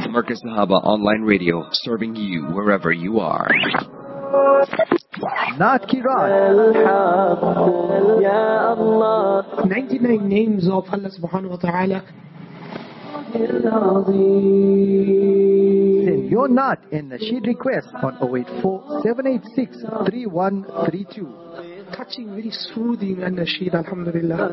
Marcus Sahaba Online Radio, serving you wherever you are. Naat Ki Raat. 99 names of Allah subhanahu wa ta'ala. Send your Naat and Nasheed request on 084 786 3132. Touching, very soothing and nasheed, alhamdulillah.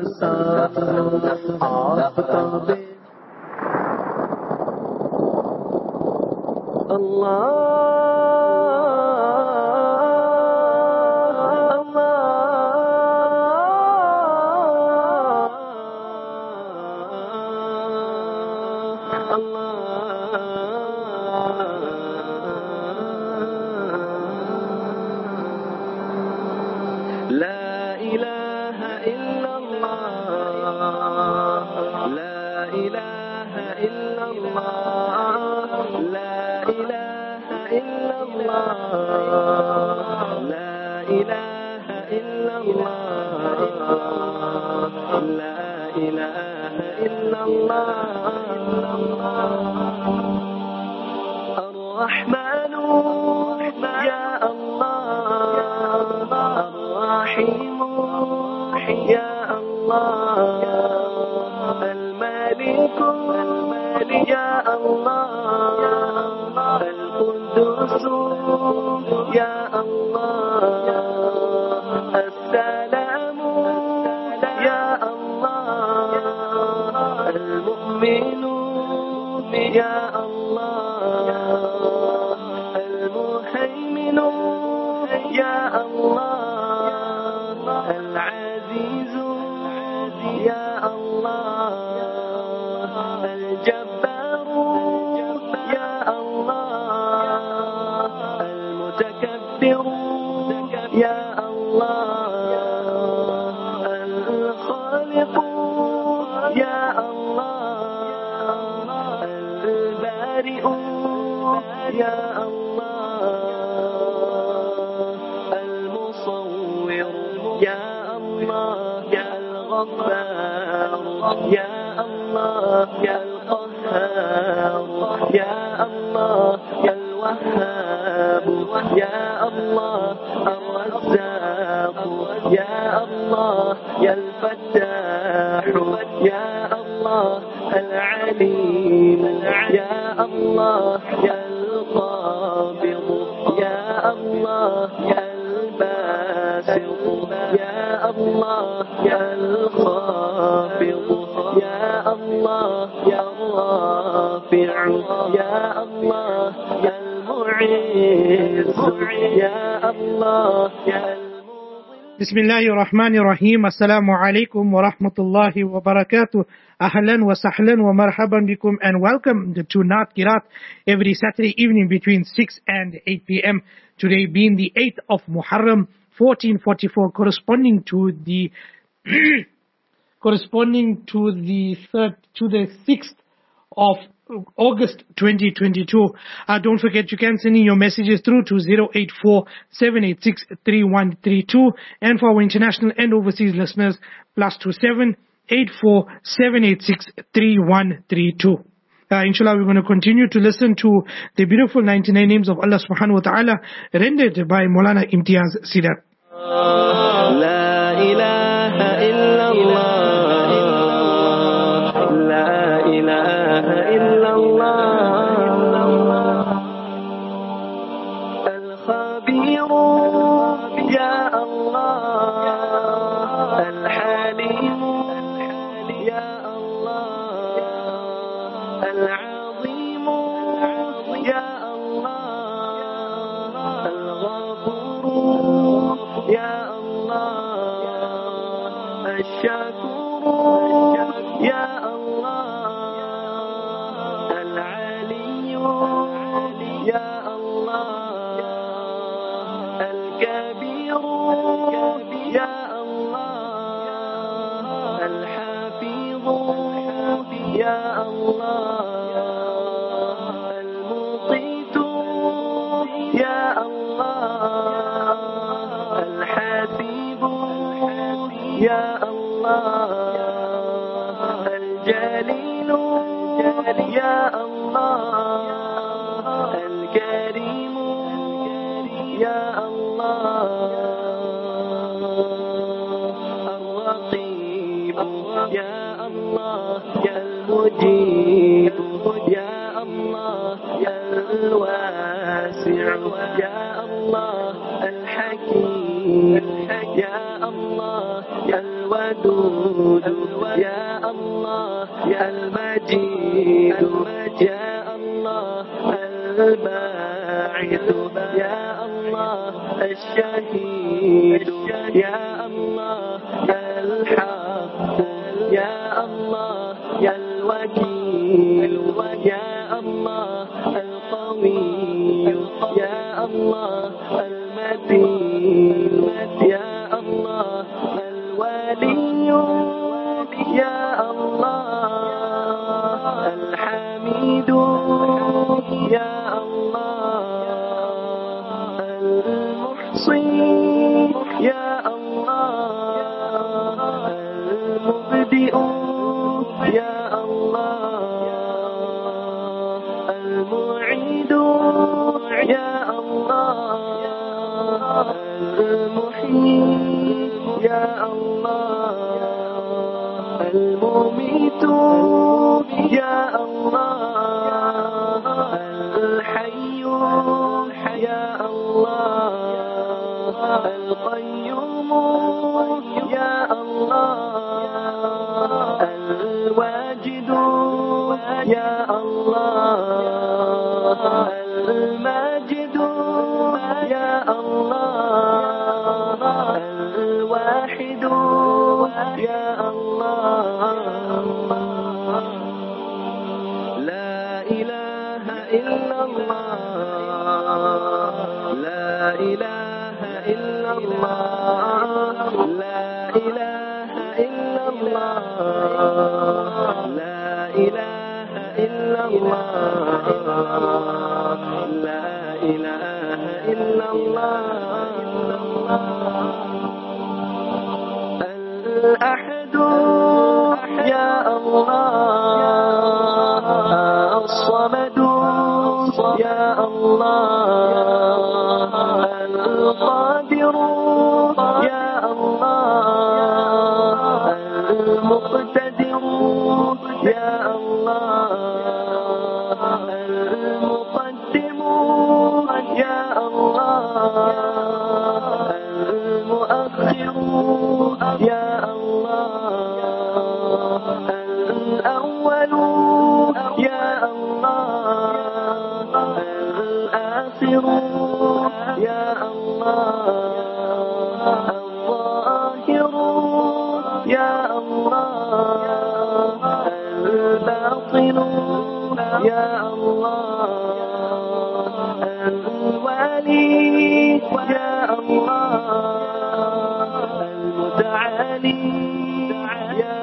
Bismillahirrahmanirrahim. Assalamu alaikum wa rahmatullahi wa barakatuh. Ahlan wa sahlan wa marhaban bikum, and welcome to Naat Ki Raat every Saturday evening between 6 and 8 p.m. Today being the 8th of Muharram 1444, corresponding to the 6th of August 2022. Don't forget, you can send in your messages through to 084-786-3132, and for our international and overseas listeners, +27 84-786-3132. Inshallah, we're going to continue to listen to the beautiful 99 names of Allah subhanahu wa ta'ala, rendered by Maulana Imtiaz Sidar. La ilaha illallah. يا الله الكريم يا الله الرقيب يا الله يا المجيب يا الله يا الواسع يا الله الحكيم يا الله يا الودود يا الله يا المجيد يا الله الباعث يا الله الشهيد يا الله يا الحق يا الله يا الوكيل يا الله القوي يا الله المتين يا الله الولي يا الله الحميد يا الله المحصي يا الله المبدئ يا الله المعيد يا الله المحيي يا الله المميت يا الله الحي يا الله القيوم يا الله الواجد يا الله الماجد يا الله الواحد يا الله لا إله إلا الله لا إله إلا الله لا إله إلا الله لا إله إلا الله لا إله إلا الله الأحد يا الله الصمد يا الله القادر يا الله المقتدر يا الله المقدم يا الله المؤخر يا الله الأول يا الله الآخر يا الله الظاهر يا الله الباطن يا الله الوالي يا الله المتعالي يا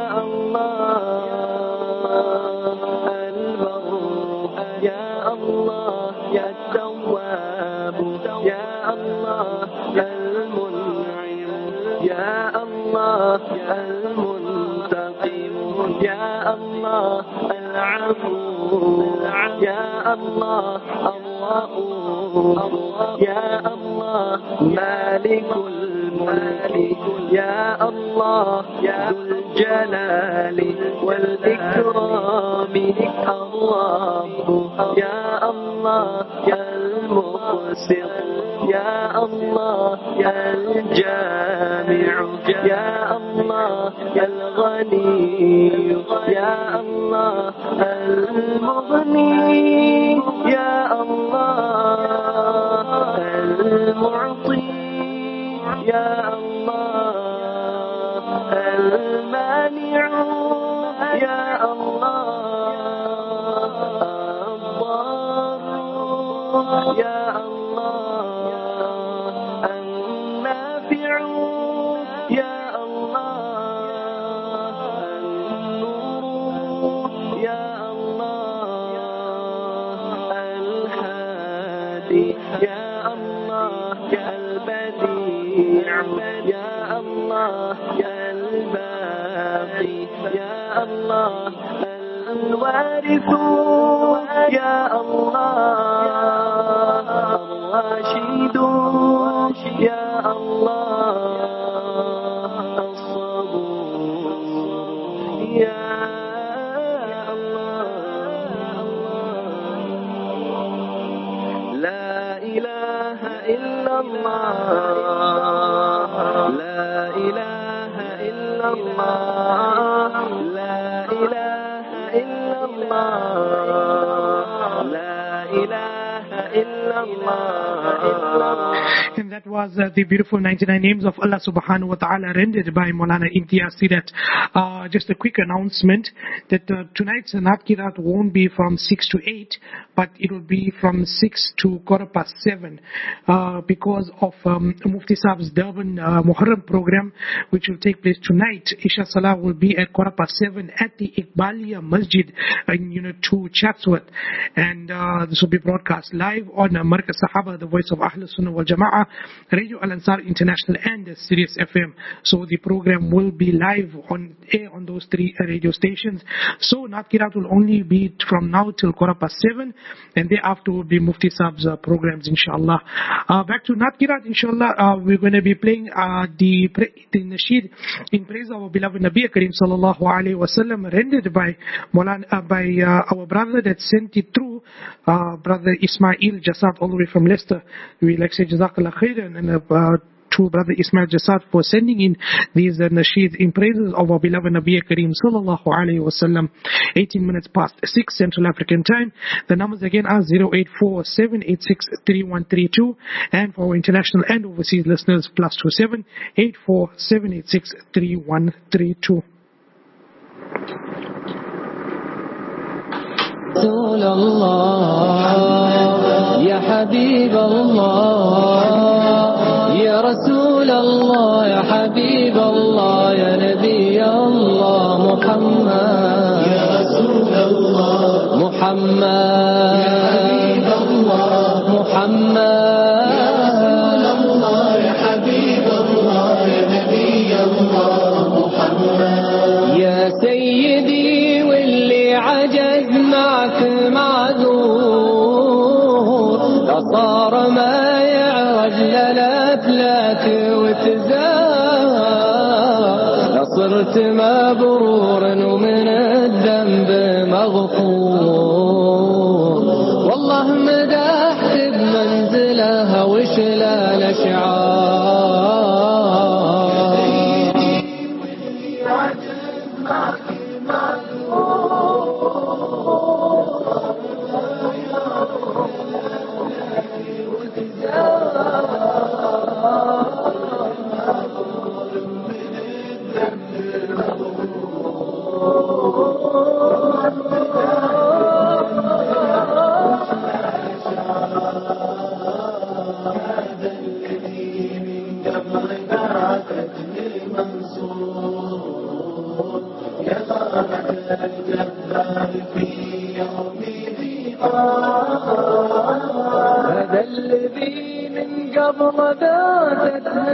الله البر يا الله يا التواب يا الله المنعم يا الله المنتقم يا الله العفو يا الله الرؤوف يا الله مالك الملك يا الله ذو الجلال والإكرام الرب يا الله يا المقسط يا الله يا الجامع يا الله يا الغني يا الله المغني يا الله المعطي يا الله المانع يا الله الضار يا الله النافع يا الله النور يا الله الهادي يا الله يا البديع يا الله يا الباقي يا الله الوارث يا الله الله الصبور يا الله لا إله إلا الله لا إله إلا الله لا إله إلا الله لا إله إلا الله. And that was the beautiful 99 names of Allah subhanahu wa ta'ala rendered by Maulana Imtiaz Sirat. Just a quick announcement that tonight's Naat Kirat won't be from 6 to 8, but it will be from 6 to 7:15 because of Mufti Saab's Durban Muharram program, which will take place tonight. Isha Salah will be at 7:15 at the Iqbaliya Masjid in Unit 2, Chatsworth. And this will be broadcast live on Markaz Sahaba, the voice of Ahlul Sunnah wal Jama'ah, Radio Al Ansar International and Sirius FM. So the program will be live on air on those three radio stations. So Naat Kirat will only be from now till 7:15, and thereafter will be Mufti Saab's programs, inshallah. Back to Naat Kirat, inshallah. We're going to be playing the nasheed in praise of our beloved Nabi Kareem sallallahu alaihi wasallam, rendered by our brother that sent it through, brother Ismail Jasad, all the way from Leicester. We like to say Jazakallah khairan, and to brother Ismail Jasad for sending in these nasheeds in praises of our beloved Nabi Kareem sallallahu alaihi wasallam. 18 minutes past 6 Central African time. The numbers again are 084-786-3132, and for our international and overseas listeners, +27 84-786-3132. رسول الله يا حبيب الله يا رسول الله يا حبيب الله يا نبي الله محمد يا رسول الله محمد يا حبيب الله محمد يا رسول الله يا حبيب الله يا نبي الله محمد يا سيدي واللي عجز معك معذور لا صار ما يعرج للافلاك وتزار صرت مبرورا ومن الذنب مغفور والله مدحت بمنزلها وشلا الاشعار هذا الذي من قبل ذاتته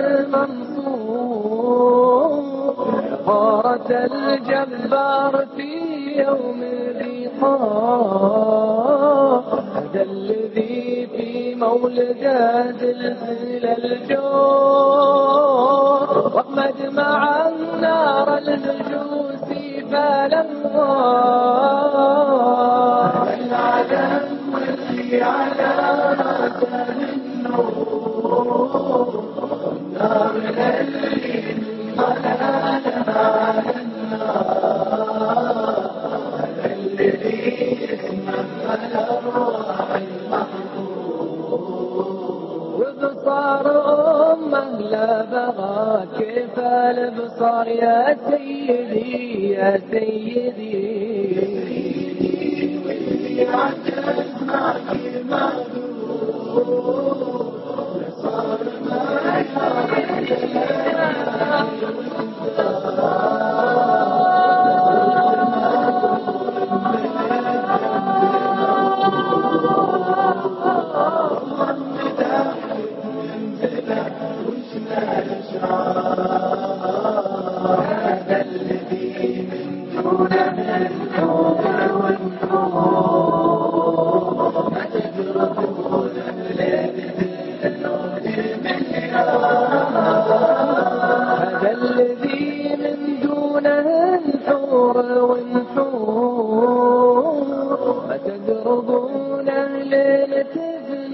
منصور غارة الجبار في يوم الرقاب هذا الذي في مولده زلزل الجور واحمد مع النار النجوس فالانوار العدم واللي على راسه النور النار اللي ضلالها النار الذي اسمه الارواح المحفور وبصار امه لا بغى كيف البصار يا سيدي يا سيدي واللي عجز معك معذور صار ما هذا الذي من دونه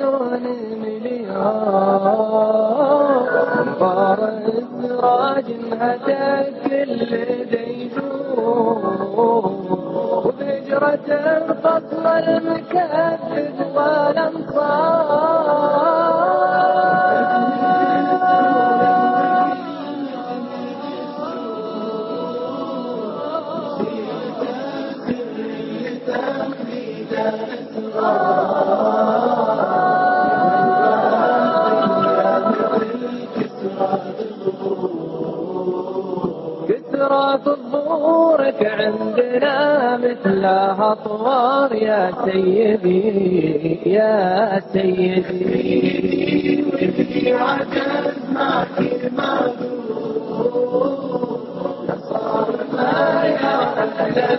مليون مليون بارز سراج هدى كل ديجون وبهجرة الفصل المكبد كثرة الظهورك عندنا مثلها طوار يا سيدي يا سيدي عجز معك المعذور صار ما يعلم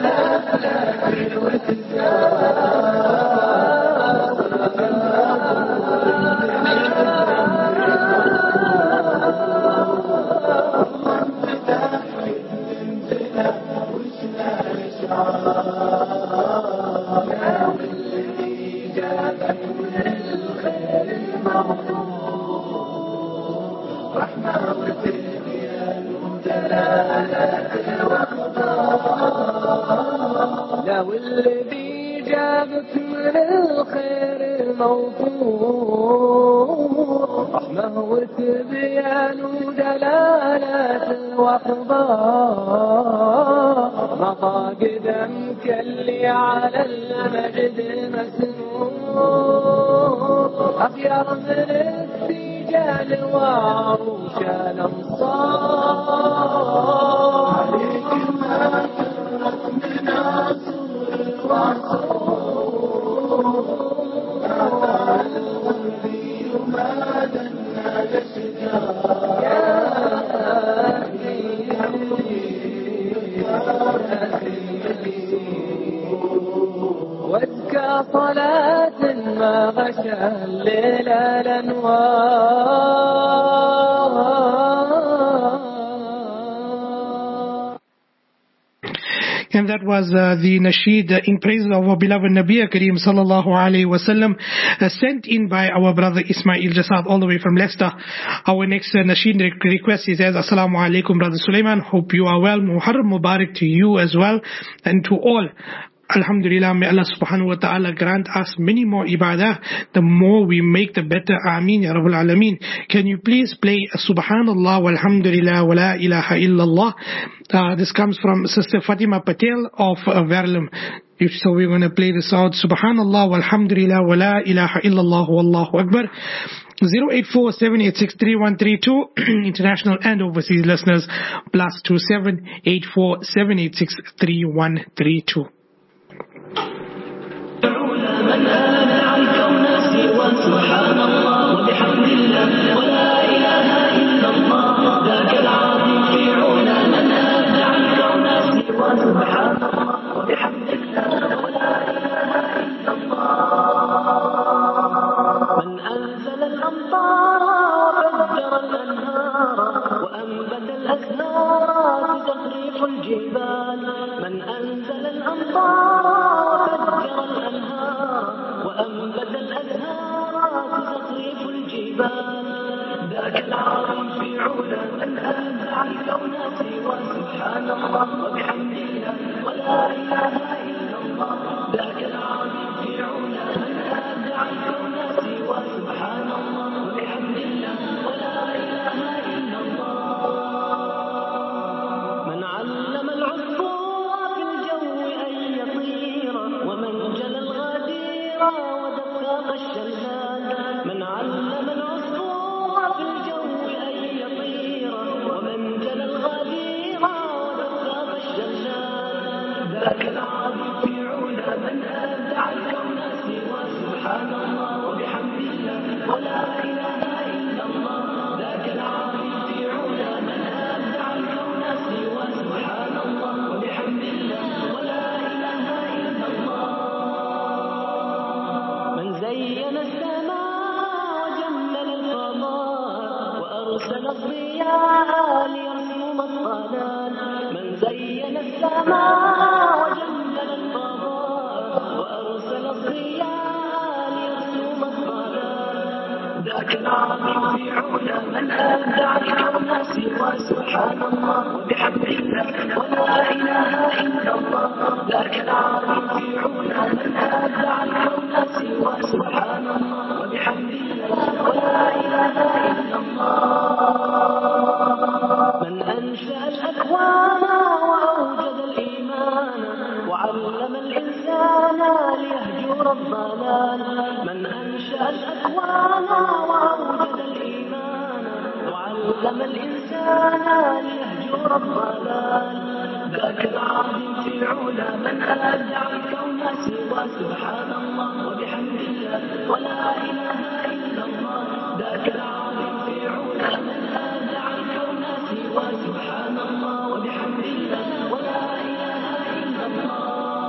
لو الذي جابك من الخير الموفور رحمة وتبيان ودلالة الأخبار مضى قدمك اللي على المجد مسنون أخير من السجال وعروش الأمصار عليك ما فرق من عصور الوعصور قلبي وما دنا لشجار يا وازكى صلاة ما غشى الليل الأنوار. And that was the nasheed in praise of our beloved Nabi Kareem sallallahu alayhi wasallam, sent in by our brother Ismail Jasad all the way from Leicester. Our next nasheed request, he says, Assalamu alaikum brother Sulaiman, hope you are well. Muharram Mubarak to you as well and to all. Alhamdulillah, may Allah subhanahu wa ta'ala grant us many more ibadah. The more we make, the better. Ameen ya Rabbul Alameen. Can you please play Subhanallah walhamdulillah wa la ilaha illallah? This comes from Sister Fatima Patel of Verulam. So we're going to play this out. Subhanallah walhamdulillah wa la ilaha illallah wallahu akbar. 084-786-3132. International and overseas listeners, +27 84-786-3132. من آمع الكون سوى سبحان الله وبحمد الله ولا إله إلا الله ذاك العظيم في علا من آمع الكون سوى سبحان الله وبحمد الله ولا إله إلا الله من أنزل الأمطار وفجر الأنهار وأنبت الأزهار تزخرف الجبال من أنزل الأمطار وفجر الأنهار وأنبت الأزهار تزخرف الجبال ذاك العظيم في علا من أنزع الكون سوى سبحان الله وبحمد الله ولا إله إلا الله ذاك العظيم في علا من أنزع الكون سوى سبحان الله وبحمد الله ولا إله إلا الله من علم العصفور في الجو أن يطير ومن جلى الغدير ودقاق الشلال من علم العصفور في الجو أن يطير ومن جلى الغدير ودقاق الشلال ذاك العظيم في علا من أبدع الكون سوى سبحان الله وبحمد الله ولا إله إلا الله ذاك العظيم في علا من أبدع الكون سوى سبحان الله وبحمد الله ولا إله إلا الله من زين السماء وجمل القمر وأرسل الضياء ليرسم الظلال من زين السماء وجمل القمر وأرسل الضياء ليرسم الظلال ذاك العظيم في علا من أبدع الكون سوى سبحان الله وبحمد الله ولا إله إلا الله ذاك العظيم في علا من أبدع الكون سوى سبحان الله وبحمد الله ولا إله إلا الله من أنشأ الأكوان وأوجد الإيمان وعلم الإنسان ليهجر الضلال من أنشأ الأكوان وأوجد الإيمان وعلم الإنسان ليهجر الضلال ذاك العظيم في علا من أبدع الكون سوى سبحان الله وبحمد الله ولا إله إلا الله ذاك العظيم في علا من أبدع الكون سوى سبحان الله وبحمد الله ولا إله إلا الله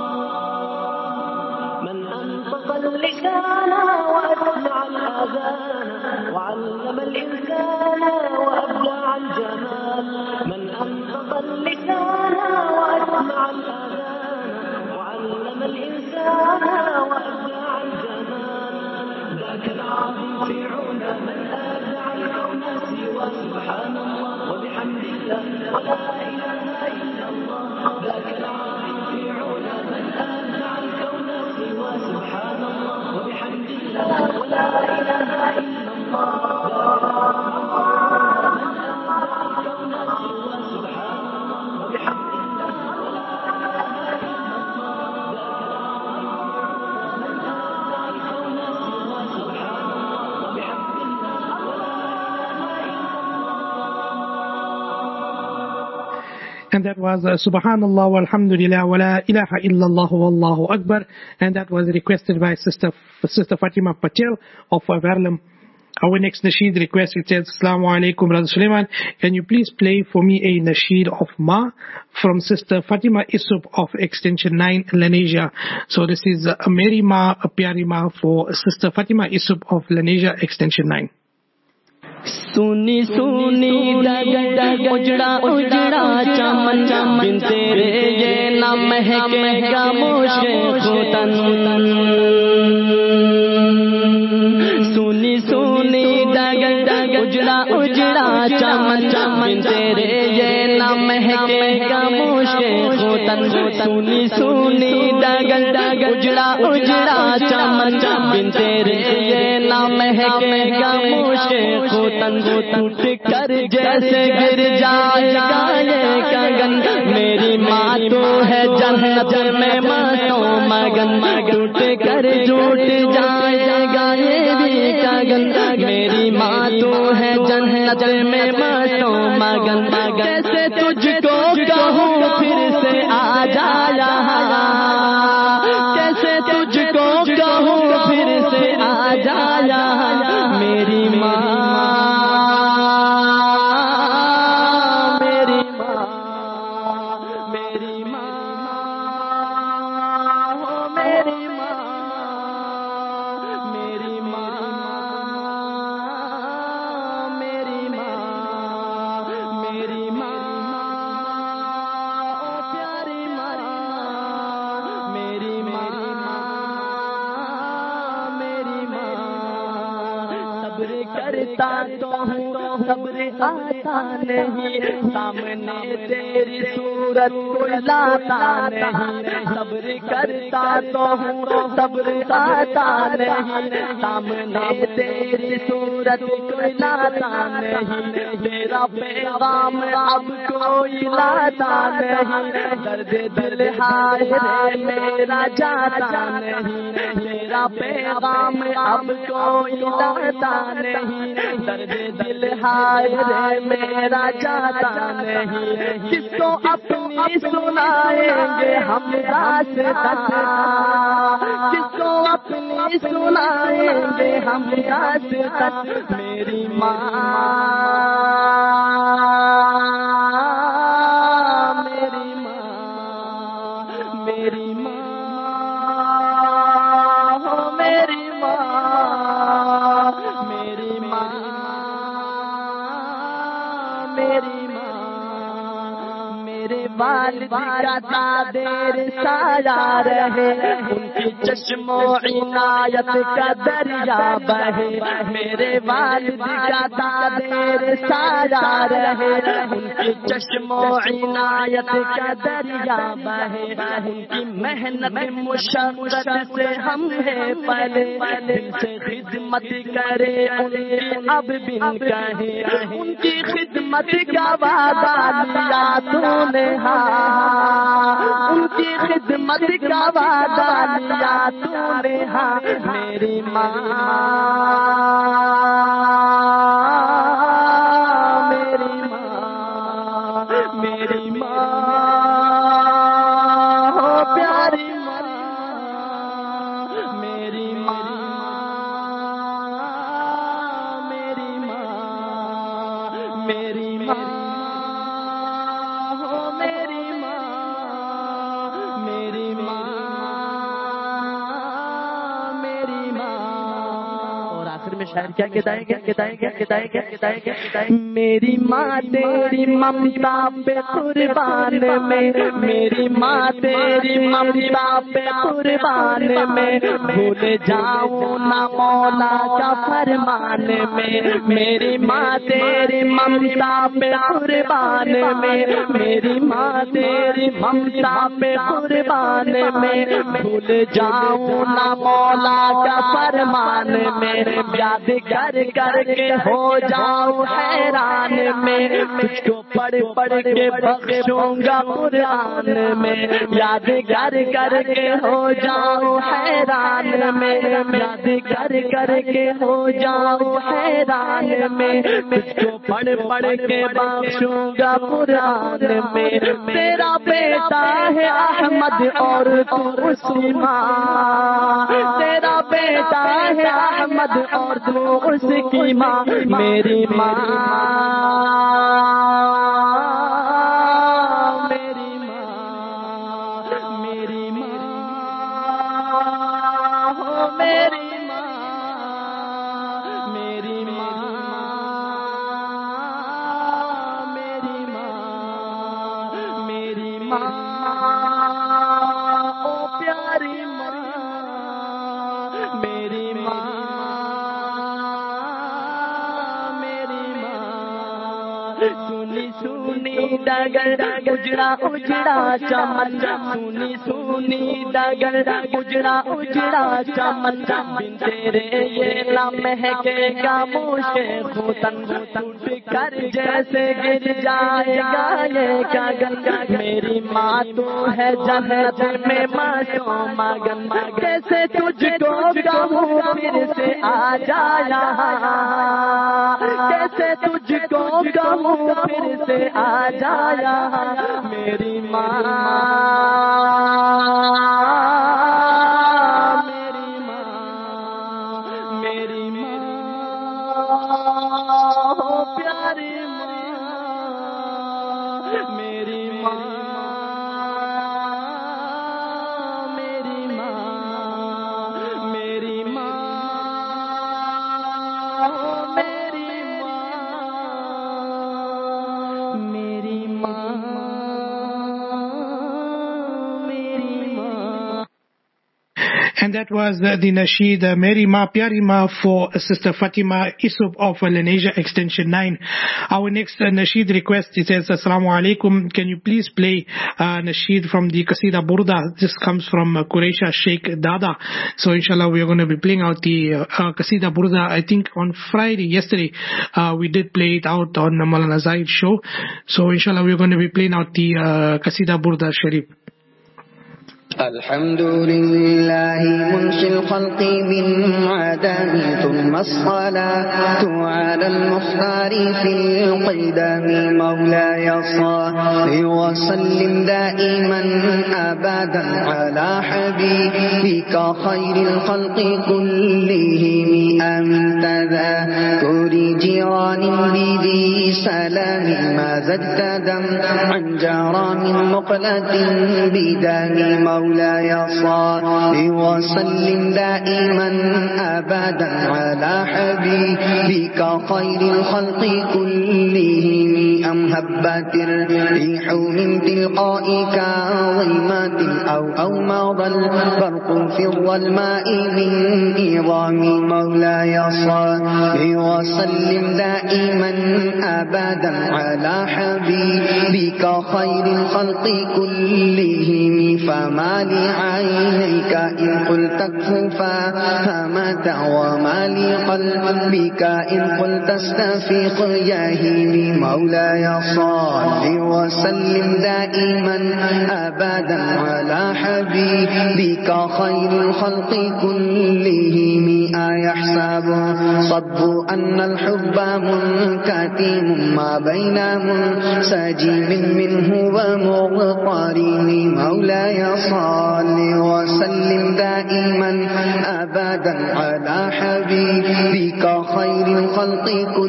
من أنطق اللسان وأسمع الأذان وعلم الإنسان وأبدع الجمال من أنطق اللسان وأسمع الأذان وعلم الإنسان وأبدع الجمال ذاك العظيم في علا من أبدع الكون سوى سبحان الله وبحمد الله ولا إله إلا الله ذاك العظيم في علا من أبدع الكون سوى سبحان الله وبحمد الله ولا إله إلا الله And that was Subhanallah walhamdulillah wa la ilaha illallah wallahu akbar. And that was requested by Sister Fatima Patel of Verulam. Our next nasheed request, it says, Assalamu alaikum, Brother Sulaiman. Can you please play for me a nasheed of Ma from Sister Fatima Isup of Extension 9, Lenasia. So this is a Meri Ma, a Pyari Ma for Sister Fatima Isup of Lenasia, Extension 9. سونی سونی اجڑا اجڑا چمن بن تیرے یہ نہ مہکے گا مشک ختن سونی سونی اجڑا اجڑا چمن بن تیرے یہ نہ مہکے گا مشک ختن سونی سونی اجڑا اجڑا چمن بن تیرے یہ نہ مہکے گا مشک ختن ٹوٹ کر جیسے گر جائے گا یہ کگن میری ماں تو ہے جنت میں مستوں مگن ٹوٹ کر ٹوٹ جائے گا یہ بھی کگن میری ماں تو ہے جنت میں مستوں مگن کیسے تجھ کو کہوں پھر سے آ جا یہاں کیسے تجھ کو کہوں پھر سے آ جا یہاں میری ماں صبر آتا نہیں سامنے تیری صورت کوئی لاتا نہیں صبر کرتا تو ہوں صبر آتا نہیں سامنے تیری صورت کوئی لاتا نہیں تیرا پیغام اب کوئی لاتا نہیں درد دل ہائے میرا جاتا نہیں تیرا پیغام اب کوئی لاتا نہیں درد دل ہائے میرا جاتا نہیں کس کو اپنی سنائیں گے ہم راستہ کس کو اپنی سنائیں گے ہم راستہ میری ماں میری ماں میری ماں ہو میری ماں میری ماں میری ماں میرے والد کا تادیر سایہ رہے، ان کی چشم و عنایت کا دریا بہے، میرے والد کا تادیر سایہ رہے، ان کی چشم و عنایت کا دریا بہے، ان کی محنت مشقت سے ہم ہیں پلے، دل سے خدمت کرے ان کی اب بن کہے، ان کی خدمت کا وعدہ لیا تو نے، ان کی خدمت کا وعدہ لیا تو نے، میری ماں میری ماں ہو پیاری ماں، میری ماں میری ماں میری ماں ہو میری ماں میری ماں میری ماں۔ اور آخر میں شاعر کیا کہتا ہے، میری ماں تیری ممتا پہ قربان میں، میری ماں تیری ممتا پہ قربان میں، بھول جاؤں نہ مولا کا فرمان میں، میری ماں تیری ممتا پہ قربان میں، میری ماں تیری ممتا پہ قربان میں، بھول جاؤں نہ مولا کا فرمان میں، یاد کر کر کے ہو جاؤں حیران میں، تجھ کو پڑھ پڑھ کے بخشوں گا قرآن میں، یاد کر کر کے ہو جاؤں حیران میں، یاد کر کر کے ہو جاؤں حیران میں، تجھ کو پڑھ پڑھ کے بخشوں گا قرآن میں، تیرا بیٹا ہے احمد اور تو اس کی ماں، تیرا بیٹا ہے احمد اور تو اس کی ماں، میری ماں میری ماں میری ماں ہو میری ماں میری ماں میری ماں میری ماں او پیاری ماں میری ماں سنی سنی ڈگر اجڑا اجڑا چمن، سنی سنی ڈگر اجڑا اجڑا چمن، بن تیرے یہ نہ مہکے گا موشے خوتن، ٹوٹ کر جیسے گر جائے گا یہ گگن، میری ماں تو ہے جنت میں ماشو مگن، کیسے تجھ کو کہوں پھر سے آ جا یہاں، کیسے تجھ کو کہوں پھر سے آ جا یہاں، میری ماں میری ماں میری ماں ہو پیاری ماں میری ماں میری ماں میری ماں ہو میری ماں میری ماں میری ماں۔ And that was the nasheed Meri Ma Pyari Ma for Sister Fatima Isub of Lenasia Extension 9. Our next nasheed request, it says, Assalamu alaikum, can you please play nasheed from the Qasida Burda? This comes from Quraisha Sheikh Dada. So inshallah we are going to be playing out the Qasida Burda. I think on yesterday, we did play it out on the Maulana Zaid show. So inshallah we are going to be playing out the Qasida Burda Sharif. الحمد لله منشئ الخلق من عدم، ثم الصلاة على المختار في القدم، مولاي صل وسلم دائما أبدا على حبيبك خير الخلق كلهم، أمن تذكر جيران بذي سلام ما زدت عن جرام مقلة بدم مولاي صل وسلم دائما أبدا على حبيبك خير الخلق كلهم أم هبت الريح من تلقائك ظلمات أو مضى البرق في الظلماء من إظام مولاي صل وسلم دائما أبدا على حبيبك خير الخلق كلهم فما لعينيك إن قلت اكففا فمات وما لقلبك إن قلت استفيق يهيم مولاي صل وسلم دائما أبدا على حبيبك خير الخلق كلهم أيحسب صب أن الحب منكتم ما بين منسجم منه ومغترم مولاي صل وسلم دائما أبدا على حبيبك خير الخلق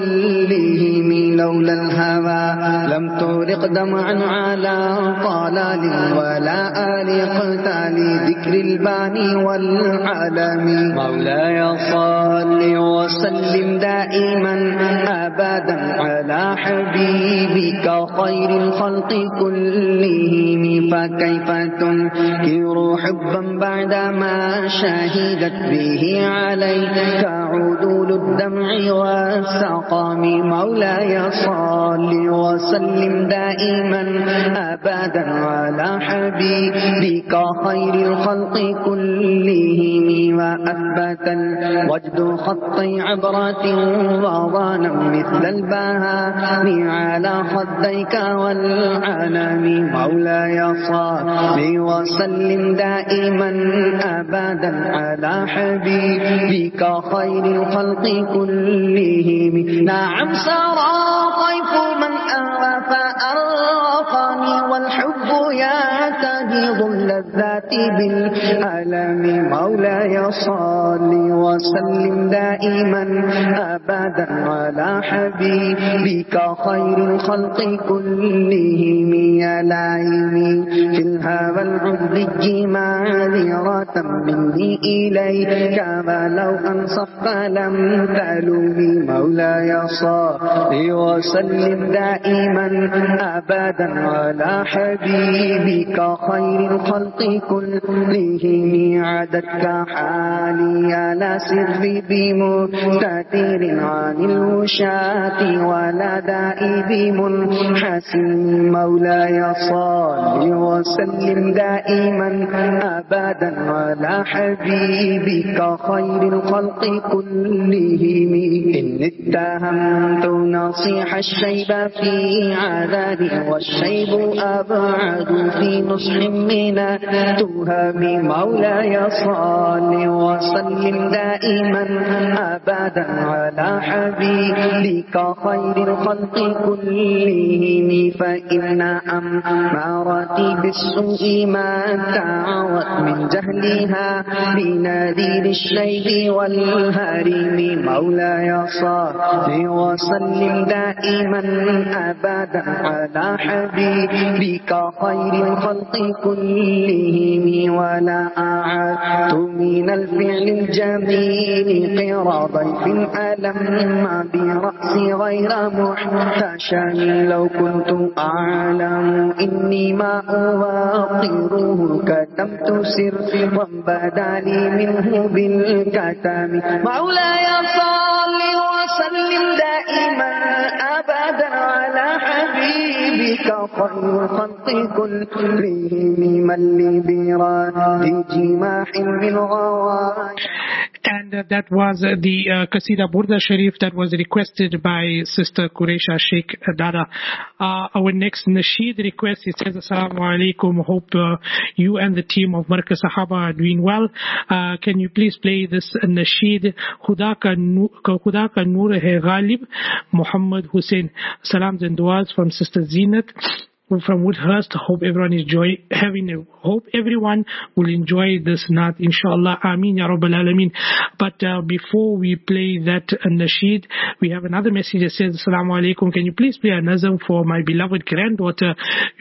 كلهم لولا الهوى لم ترق دمعا على طلال ولا ألقت لذكر الباني والعالم مولاي صل وسلم دائما أبدا على حبيبك خير الخلق كلهم فكيف تنكر حبا بعدما شهدت به عليك عدول الدمع والسقام مولاي صل وسلم دائما أبدا على حبيبك خير الخلق كلهم وأثبت الوجد خطي عبرة وظانا مثل البهاء على خديك والعالم مولاي صل وسلم دائما أبدا على حبيبك خير الخلق كلهم نعم سرى طيف من أهوى فأرقني والحب يعتدي اللذات بالألم مولاي صل وسلم دائما أبدا على حبيبك خير الخلق كلهم يا لعيني في الهوى العذج معذرة مني إليك ولو أنصفت لم تلومي مولاي صل وسلم دائما أبدا على حبيبك خير الخلق كلهم عددك حالي على سر بمستتر عن الوشاة ولا دائب منحسن مولاي صل وسلم دائما أبدا على حبيبك خير الخلق كلهم إن اتهمت نصيح الشيب في عذاب والشيب أبعد في نصح من تهم مولاي صل وسلم دائما أبدا على حبيبك خير الخلق كلهم فإن أمارتي بالسوء ما تعوت من جهلها بنذير الشيب والهرم مولاي صل وسلم دائما أبدا على حبيبك خير الخلق كلهم ولا أعدت من الفعل الجميل قرى ضيف ألم برأسي غير محتشم لو كنت أعلم إني ما أوقره كتمت سرا بدا لي منه بالكتم مولاي صل وسلم دائما أبدا على حبيبك خير الخلق كلهم من لي براد جماح من غوايا. And that was the Qasida Burda Sharif that was requested by Sister Quresha Sheikh Dada. Our next nasheed request, it says, Assalamu alaikum, hope you and the team of Markaz Sahaba are doing well. Can you please play this nasheed, Khuda ka Noor hai Ghalib, Muhammad Hussain. Salams and duas from Sister Zinat. from Woodhurst. Hope everyone is hope everyone will enjoy this naat, inshallah. Ameen ya Rabbal Alameen. But before we play that nasheed, we have another message that says, Assalamu alaikum. Can you please play a nazm for my beloved granddaughter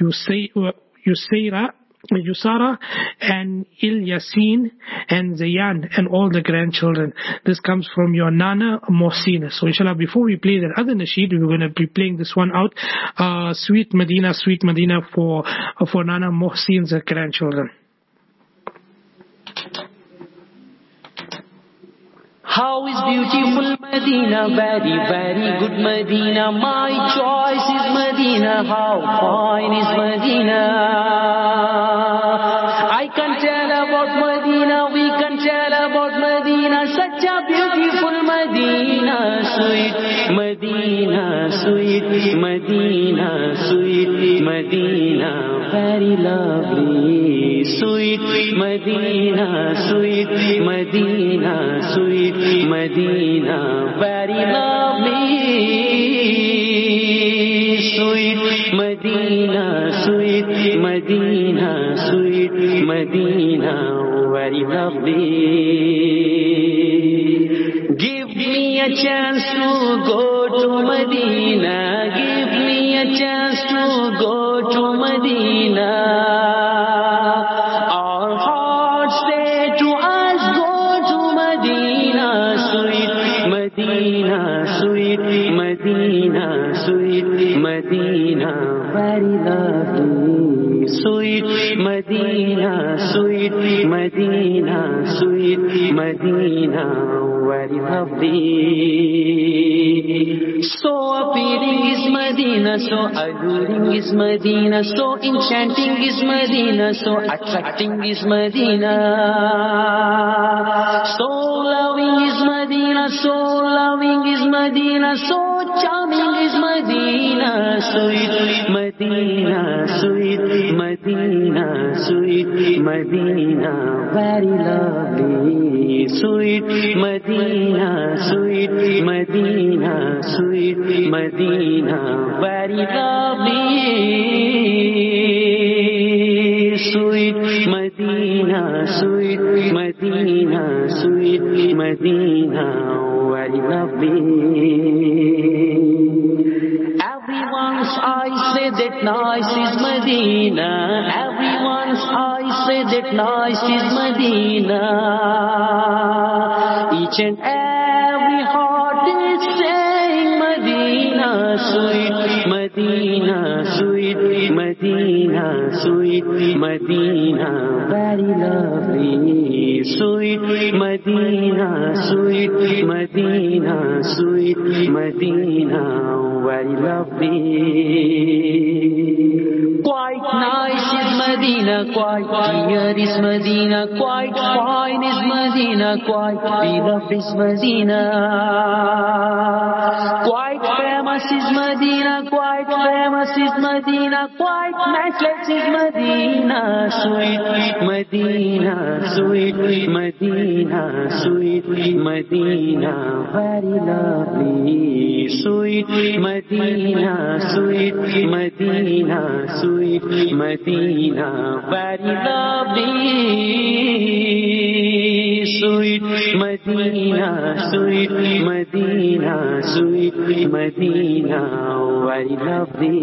Yusara and Ilyasin and Zayan and all the grandchildren. This comes from your Nana Mohsina. So inshallah, before we play that other nasheed, we're going to be playing this one out. Sweet Medina for Nana Mohsin's grandchildren. How is beautiful Medina, very, very good Medina. My choice is Medina, how fine is Medina. I can tell about Medina, we can tell about Medina. Such a beautiful Medina, sweet Medina, sweet Medina, sweet Medina, very lovely. Sweet Medina, sweet Medina, sweet Medina, very lovely. Sweet Medina, sweet Medina, sweet Medina, very lovely. Give me a chance to go to Medina. Give me a chance to go to Medina. Medina, sweet Medina, very lovely. Sweet Medina, sweet Medina, sweet Medina, very lovely. So appealing is Medina, so alluring is Medina, so enchanting is Medina, so attracting is Medina. So loving is Medina, so loving is Medina, so charming is Medina, sweet Medina, sweet Medina, sweet Medina, very lovely. Sweet Medina, sweet Medina, sweet Medina, very lovely. Sweet Medina, sweet Medina, sweet Medina, very lovely. Everyone's eyes say that nice is Medina. Everyone's eyes say that nice is Medina. Each and every heart is saying Medina, sweet Medina, sweet Medina, sweet Medina, very lovely. Sweet Medina, sweet Medina, sweet Medina, very lovely. Quite nice is Medina, quite dear is Medina, quite fine is Medina, quite beloved is Medina. Quite famous is Medina, quite famous is Medina, quite matchless is Medina. Sweet Medina, sweet Medina, sweet Medina, very lovely. Sweet Medina, sweet Medina, sweet Medina, very lovely. Sweet Medina, sweet Medina, sweet Medina, very lovely.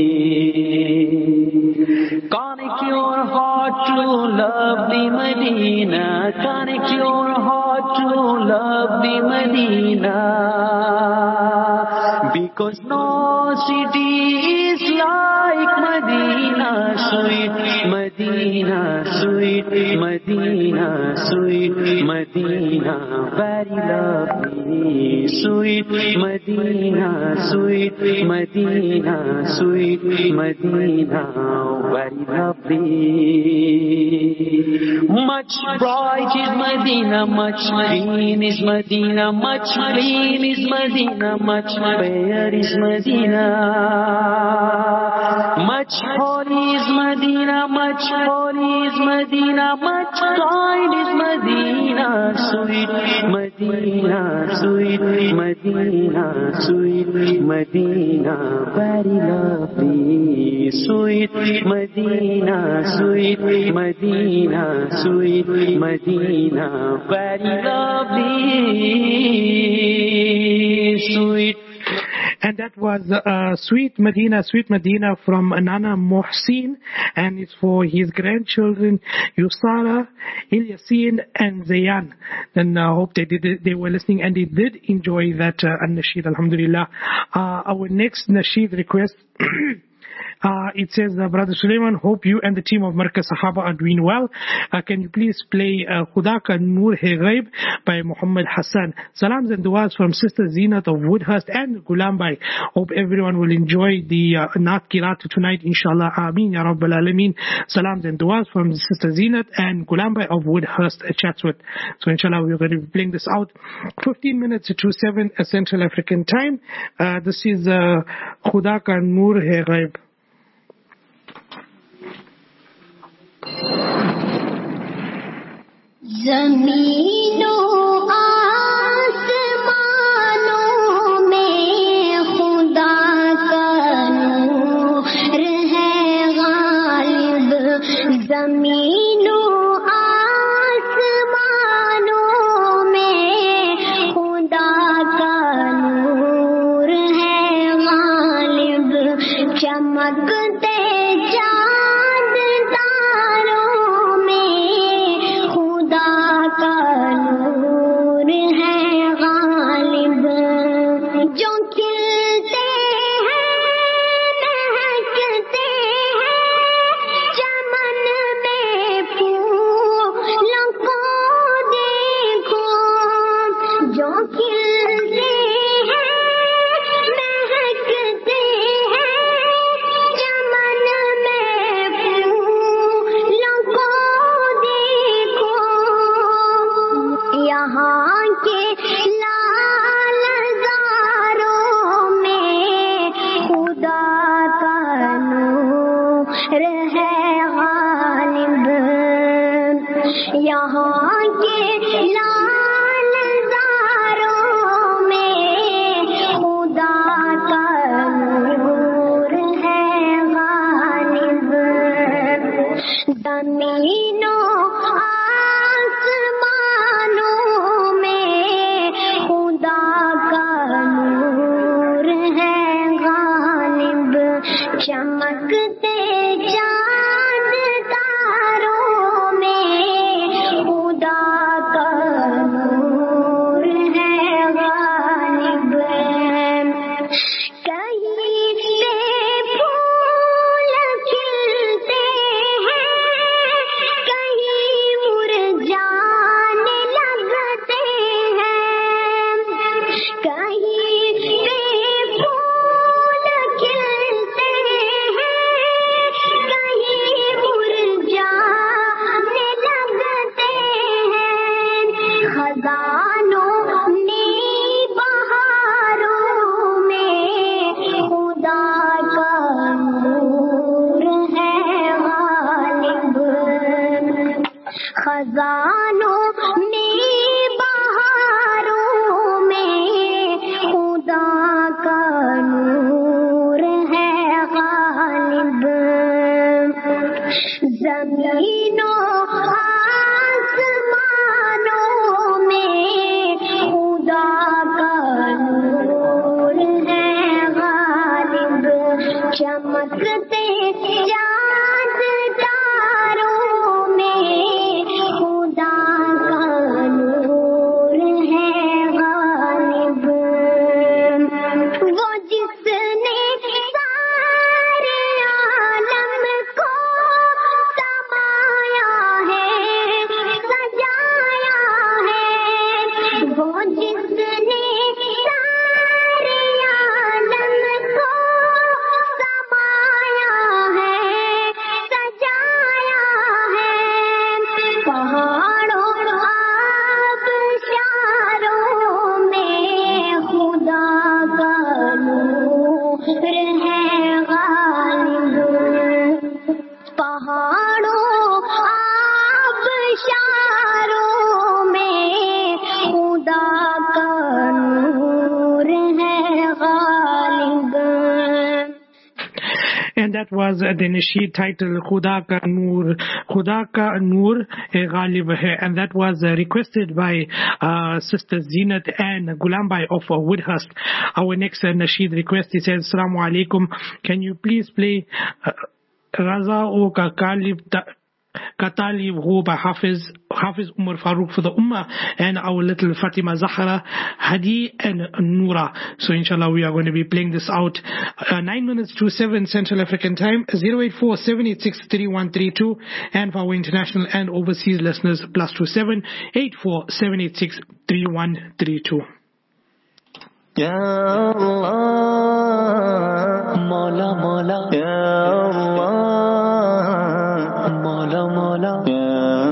Connect your heart to lovely Medina. Connect your heart to lovely Medina. Because no city is like Medina. Sweet Medina, sweet Medina, sweet Medina, very lovely. Sweet Medina, sweet Medina, sweet Medina, very lovely. Much bright is Medina, much green is Medina, much clean is Medina, much fair is Medina. Much holy is Medina, much holy is Medina, much kind is Medina. Sweet Medina, sweet Medina, sweet Medina, very lovely. Sweet Medina, sweet Medina, sweet Medina, very lovely. Sweet. And that was Sweet Medina from Nana Mohsin, and it's for his grandchildren Yusara, Ilyasin and Zayan. And I hope they were listening and they did enjoy that nasheed, alhamdulillah. Our next nasheed request it says, Brother Suleiman, hope you and the team of Markaz Sahaba are doing well. Can you please play Khuda Ka Noor Hai Ghaib by Muhammad Hassan? Salams and duas from Sister Zinat of Woodhurst and Ghulam Bhai. Hope everyone will enjoy the Naat Kirat tonight, inshallah. Ameen Ya Rabbal Alameen. Salams and duas from Sister Zinat and Ghulam Bhai of Woodhurst, Chatsworth. So inshallah we're going to be playing this out 15 minutes to 7 Central African time. This is Khuda Ka Noor Hai Ghaib. زمینوں آسمانوں میں خدا کا نور ہے غالب زمینوں آسمانوں میں خدا کا نور ہے غالب چمکتے was the nasheed titled Khuda Ka Noor Hai Ghalib Hai, and that was requested by Sister Zinat and Ghulam Bhai of Woodhurst. Our next nasheed request, he says, Assalamu alaikum, can you please play Raza O Ka Katalib Ho by Hafiz Umar Farooq for the Ummah, and our little Fatima Zahra, Hadi and Noora. So inshallah we are going to be playing this out 9 minutes to 7 Central African Time, 084-786-3132, and for our international and overseas listeners, +27 84-786-3132. Ya Allah, Mawla Mawla, Ya Allah, Mawla Mawla, Ya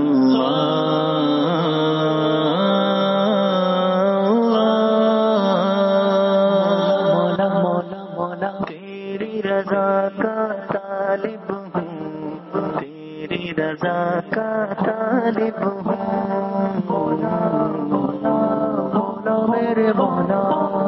Allah, Mawla Mawla, Teri raza ka talib hu, Teri raza ka talib hu, Mawla Mawla, Mawla mere Mawla,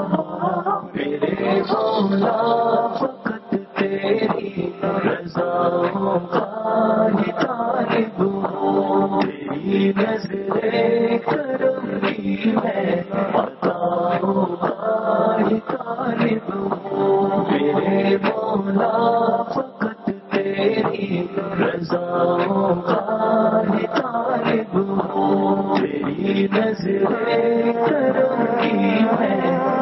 مولا فقط تیری رضاؤں کا ہی طالب ہوں، تیری نظر کرم کی میں عطاؤں کا ہی طالب ہوں، میرے مولا فقط تیری رضاؤں کا ہی طالب ہوں، تیری نظر کرم کی میں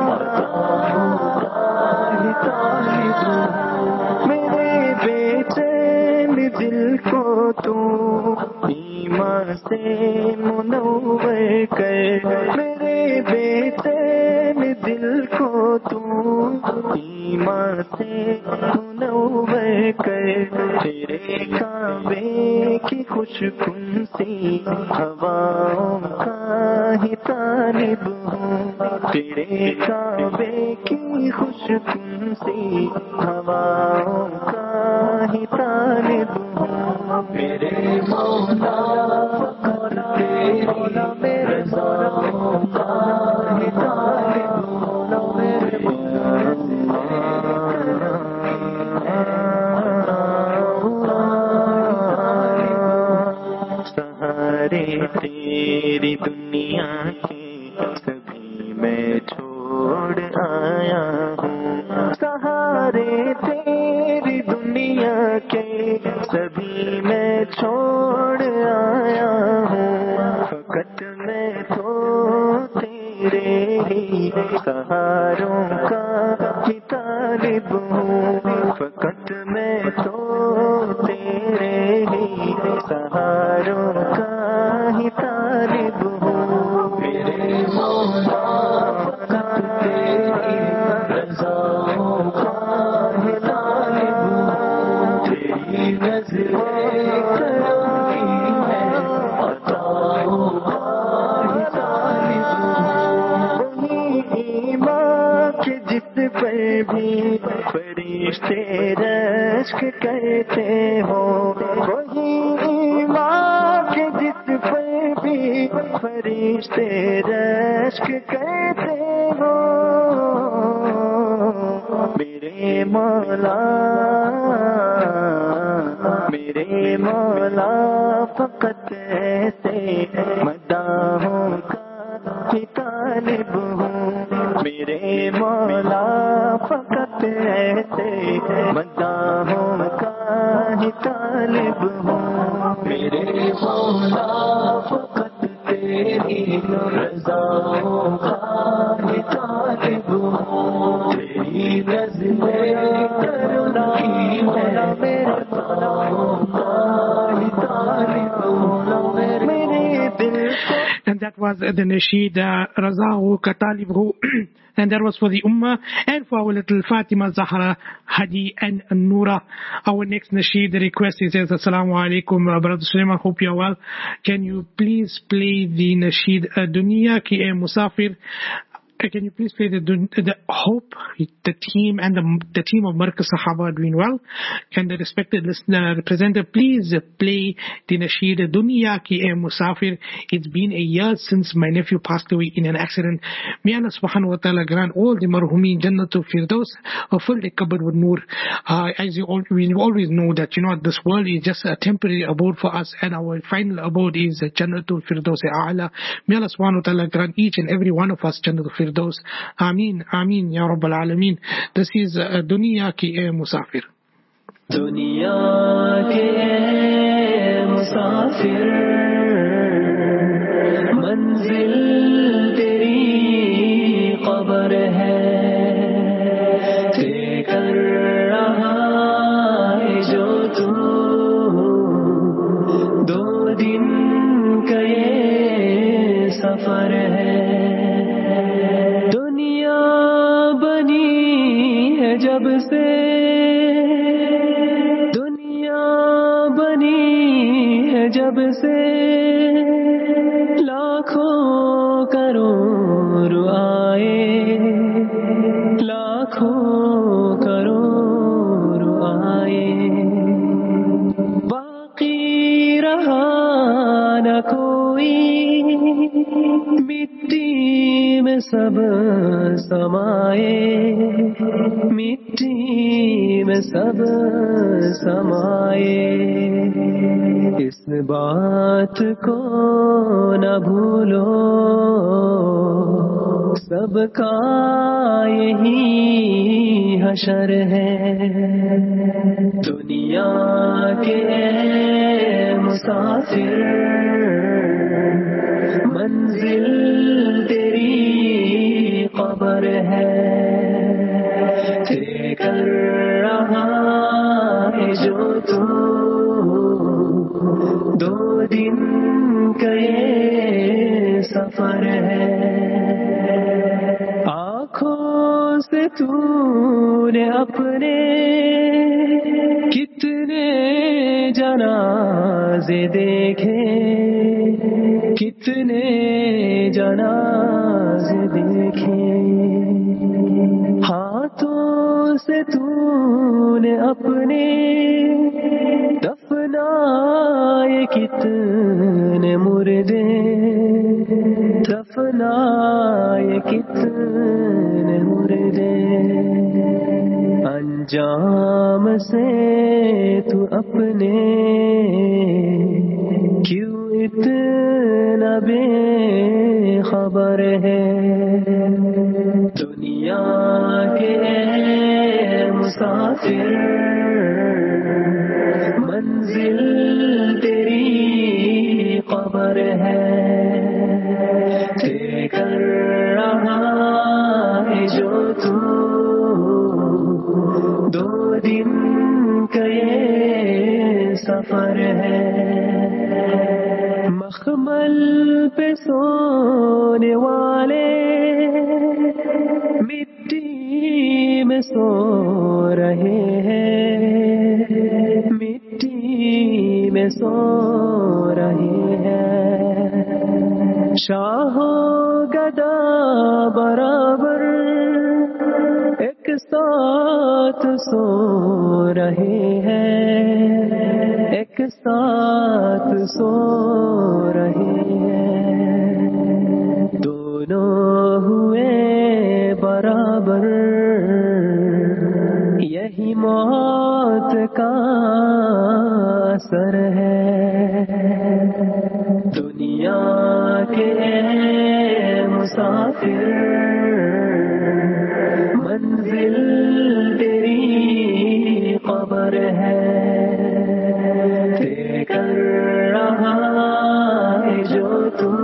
میرے بےچین دل کو تو ایمان سے منور کر، میرے بےچین دل کو تو ایمان سے منور کر، تیرے کعبے کی خوش کن سی ہواؤں کا ہی طالب ہوں، تیرے کعبے کی خوش کن سی ہواؤں کا ہی طالب ہوں، میرے مولا فقط تیری رضاؤں کا ہی طالب ہوں، میرے سہارے تیری دنیا کے سبھی میں چھوڑ آیا ہوں، سہارے تیری دنیا کے سبھی میں چھوڑ آیا ہوں، فقط میں تو تیرے ہی سہاروں کا ہی طالب ہوں، فقط میں تو تیرے ہی سہاروں کا ہی طالب ہوں، میرے مولا فقط تیری رضاؤں کا ہی طالب ہوں، تیری نظر کرم کی میں عطاؤں کا ہی طالب ہوں، وہی ایمان کے جس پر بھی فرشتے رشک کرتے ہو، وہی ایمان کے جس پر بھی فرشتے رشک کرتے ہو، میرے مولا فقط ایسے مداحوں کا ہی طالب ہوں، میرے مولا فقط ایسے مداحوں کا ہی طالب ہوں، میرے مولا فقط تیری رضاؤں کا ہی طالب ہوں، تیری نظر کرم کی میں عطاؤں کا ہی طالب ہوں، میرے دل کو. And that was the nasheed Raza Ho Ka Talib Ho, and that was for the Ummah and for our little Fatima Zahra, Hadi and Noora. Our next nasheed request, he says, Assalamu alaikum, Brother Sulaiman, hope you are well. Can you please play the nasheed Dunya Ki Hai Musafir? Can you please play the Hope, the team and the team of Markaz Sahaba are doing well? And the respected listener, presenter, please play the nasheed Duniya Ki Hai Musafir. It's been a year since my nephew passed away in an accident. May Allah subhanahu wa ta'ala grant all the marhumin Jannatul Firdaus, fill the cupboard with nur. As we always know that, this world is just a temporary abode for us, and our final abode is Jannatul Firdaus A'la. May Allah subhanahu wa ta'ala grant each and every one of us Jannatul Firdaus. Ameen, Ameen, Ya Rabbal Alameen. This is Duniya Ki Hai Musafir. Duniya ke musafir, manzil teri qabr hai, te kar raha hai jo tu, do din ka ye safar hai. Duniya bani hai jab se, जब से लाखों करोड़ आए, लाखों करोड़ आए, बाकी रहा न कोई, मिट्टी में सब समाए, मिट्टी में सब समाए. इस बात को न भूलो, सबका यही हशर है. दुनिया के मुसाफिर, मंजिल तेरी कब्र है, ते कर रहा है जो तू, दो दिन का ये सफर है. आँखों से तूने अपने कितने जनाजे देखे, कितने जनाजे देखे. हाथों से तूने अपने दफनाए कितने मुर्दे, दफनाए कितने मुर्दे. अंजाम से तू अपने क्यों इतना बेखबर है. दुनिया के मुसाफिर, मंजिल तेरी कब्र है, ते कर रहा है जो तू, दो दिन का ये सफर है. मखमल पे सोने वाले मिट्टी में सो रहे हैं, मिट्टी में सो रहे हैं. शाहो गदा बराबर एक साथ सो रहे हैं, एक साथ सो रहे हैं. दोनों हुए बराबर, यही मौत का असर है. दुनिया के मुसाफिर, मंजिल तेरी कब्र है, ते कर रहा है जो तू,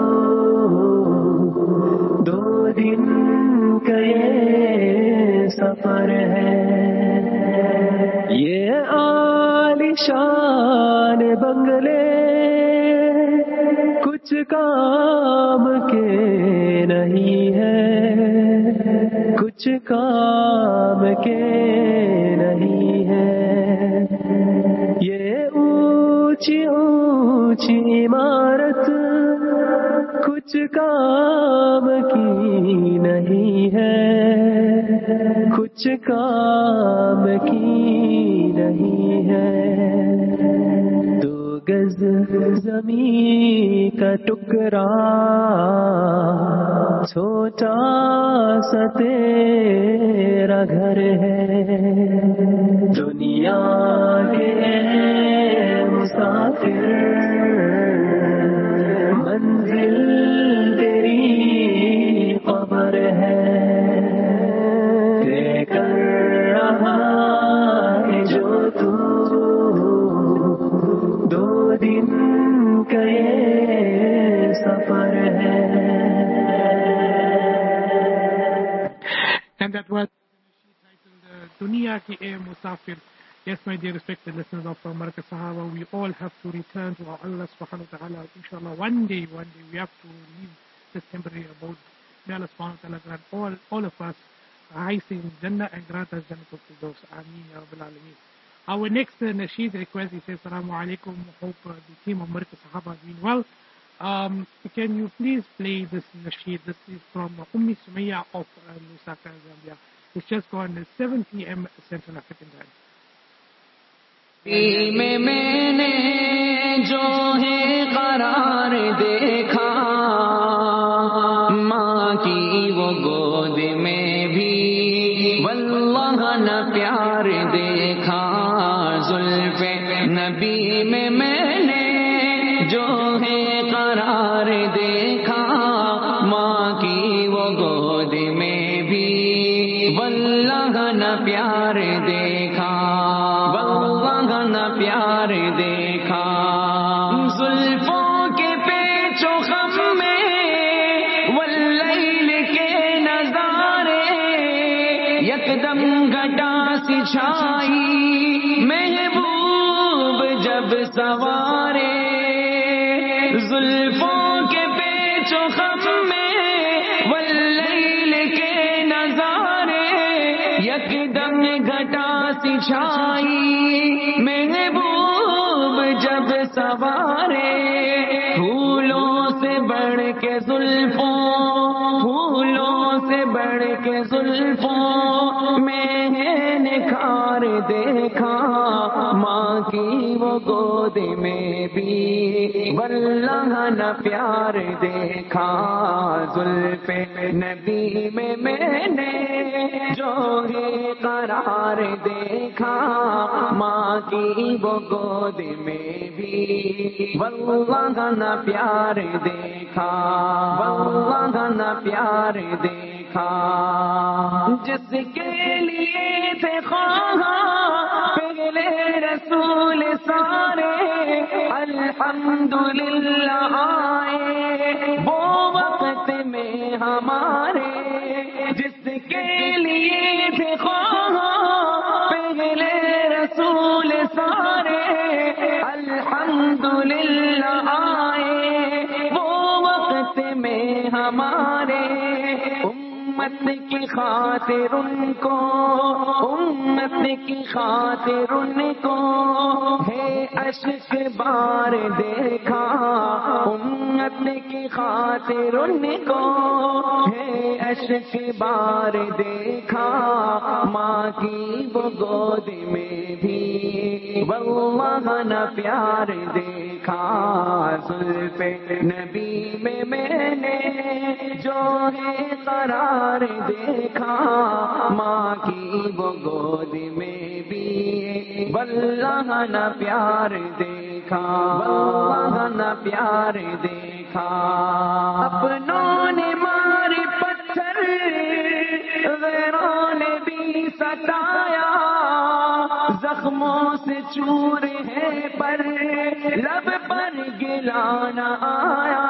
दो दिन का ये सफर है. ये आलिशान बंगले कुछ काम के नहीं है, कुछ काम के नहीं है. ये ऊंची ऊंची इमारत कुछ काम की नहीं کچھ کام کی نہیں ہے، 2 گز زمین کا ٹکڑا چھوٹا سا تیرا گھر ہے، دنیا کے مسافر منزل تیری قبر ہے، طے کر رہا ہے جو تو 2 دن کا یہ سفر ہے. And that was titled Dunya Ki Ae Musafir. Yes, my dear respected listeners of Markaz Sahaba, we all have to return to our Allah subhanahu wa ta'ala. Inshallah, one day we have to leave this temporary abode. May Allah subhanahu wa ta'ala grant all of us heights in Jannah and grant us Jannah to those. Ameen ya Rabbil Alameen. Our next nasheed request, he says, Assalamu alaikum. Hope the team of Markaz Sahaba are doing well. Can you please play this nasheed? This is from Ummi Sumayya of Lusaka, Zambia. It's just gone 7 p.m. Central African time. میں نے جو ہے قرار دیکھا، ماں کی وہ گود میں بھی واللہ نہ پیار دیکھا، زلف نبی میں نے جو ہے قرار دیکھا، ماں کی وہ گود میں بھی واللہ نہ پیار دیکھا، واللہ نہ پیار دیکھا، زلفوں کے پیچ و خم میں واللیل کے نظارے، یکدم گھٹا سی چھائی محبوب جب سوارے، زلفوں کے پیچ و خم میں واللیل کے نظارے، یکدم گھٹا سی چھائی محبوب جب سوارے، پھولوں سے بڑھ کے زلفوں، پھولوں سے بڑھ کے زلفوں میں نکھار دیکھا، ماں کی وہ گود میں بھی واللہ نہ پیار دیکھا، زلف نبی میں نے جو ہے قرار دیکھا، ماں کی وہ گود میں بھی واللہ نہ پیار دیکھا، واللہ نہ پیار دیکھا، جس کے لیے تھے خواہاں پہلے رسول سارے، الحمدللہ آئے وہ وقت میں ہمارے، جس کے لیے تھے خواہاں پہلے رسول سارے، الحمدللہ آئے وہ وقت میں ہمارے، امت کی خاطر ان کو، امت کی خاطر ان کو ہے اشک بار دیکھا، امت کی خاطر ان کو ہے اشک بار دیکھا، ماں کی وہ گود میں بھی واللہ نہ پیار دیکھا، زلف نبی میں نے جو ہے قرار دیکھا، ماں کی وہ گود میں بھی واللہ نہ پیار دیکھا، واللہ نہ پیار دیکھا، اپنوں نے مارے پتھر غیروں نے بھی ستایا، زخموں سے چور ہے پر لب پر گلانا آیا،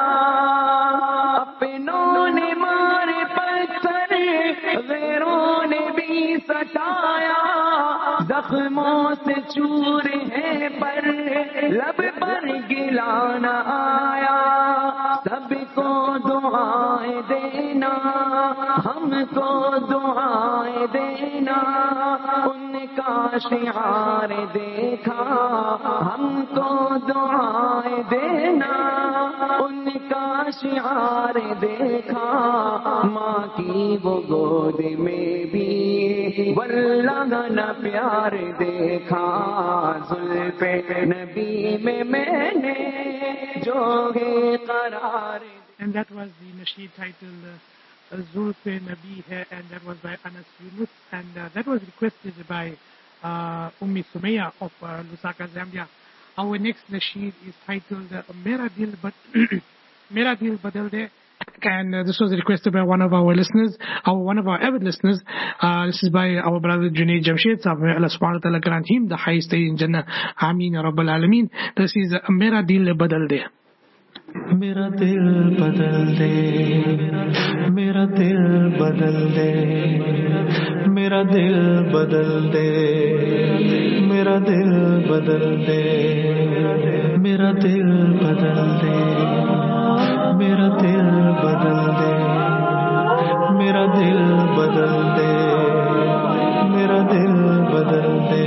اپنوں نے مارے پتھر غیروں نے بھی ستایا، زخموں سے چور ہے پر لب پر گلانا آیا، سب کو دعائیں دینا ہم کو دعائیں دینا ان کا شعار دیکھا، ہم کو دعائیں دینا ان کا شعار دیکھا، ماں کی وہ گود میں بھی واللہ نہ پیار دیکھا، زلف نبی میں نے جو ہے قرار. And that was the nasheed titled Zulf Nabi hai, and that was by Anas Yunus, and that was requested by Ummi Sumaya of Lusaka, Zambia. Our next nasheed is titled Mera Dil Badal De, and this was requested by one of our listeners, one of our avid listeners. This is by our brother Junaid Jamshed Sahab. May Allah subhanahu wa ta'ala grant him the highest stage in Jannah. Ameen ya Rabbal Alameen. This is Mera Dil Badal De. میرا دل بدل دے، میرا دل بدل دے، میرا دل بدل دے، میرا دل بدل دے، میرا دل بدل دے، میرا دل بدل دے، میرا دل بدل دے، میرا دل بدل دے.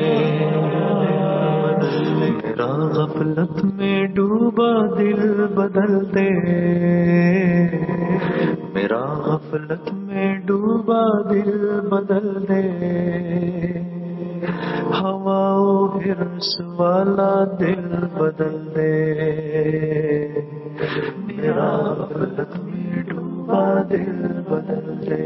میرا غفلت میں ڈوبا دل بدل دے، میرا غفلت میں ڈوبا دل بدل دے، ہوا و حرص والا دل بدل دے، میرا غفلت میں ڈوبا دل بدل دے.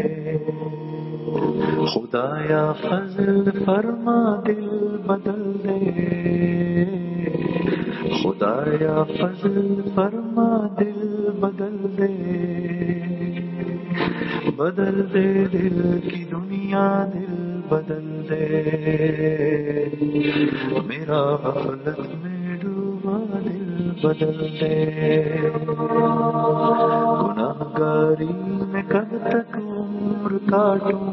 خدایا فضل فرما دل بدل دے، خدایا فضل فرما دل بدل دے، بدل دے دل کی دنیا دل بدل دے، میرا غفلت میں ڈوبا دل بدل دے. گناہگاری میں کب تک عمر کاٹوں،